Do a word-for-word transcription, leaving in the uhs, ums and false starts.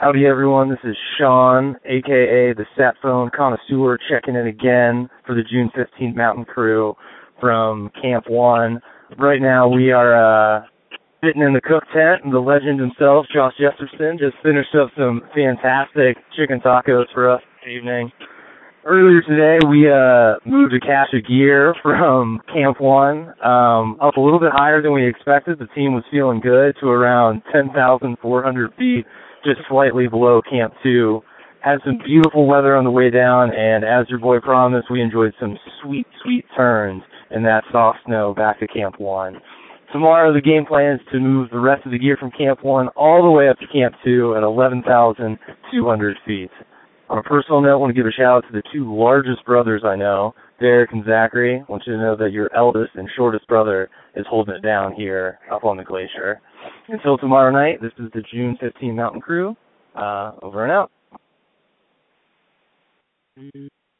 Howdy everyone, this is Sean, aka the Sat Phone Connoisseur, checking in again for the June fifteenth Mountain Crew from Camp one. Right now we are uh, sitting in the cook tent, and the legend himself, Josh Jefferson, just finished up some fantastic chicken tacos for us this evening. Earlier today, we uh, moved a cache of gear from Camp one um, up a little bit higher than we expected. The team was feeling good to around ten thousand four hundred feet, just slightly below Camp two. Had some beautiful weather on the way down, and as your boy promised, we enjoyed some sweet, sweet turns in that soft snow back to Camp one. Tomorrow, the game plan is to move the rest of the gear from Camp one all the way up to Camp two at eleven thousand two hundred feet. On a personal note, I want to give a shout out to the two largest brothers I know, Derek and Zachary. I want you to know that your eldest and shortest brother is holding it down here up on the glacier. Until tomorrow night, this is the June fifteenth Mountain Crew. Uh, over and out.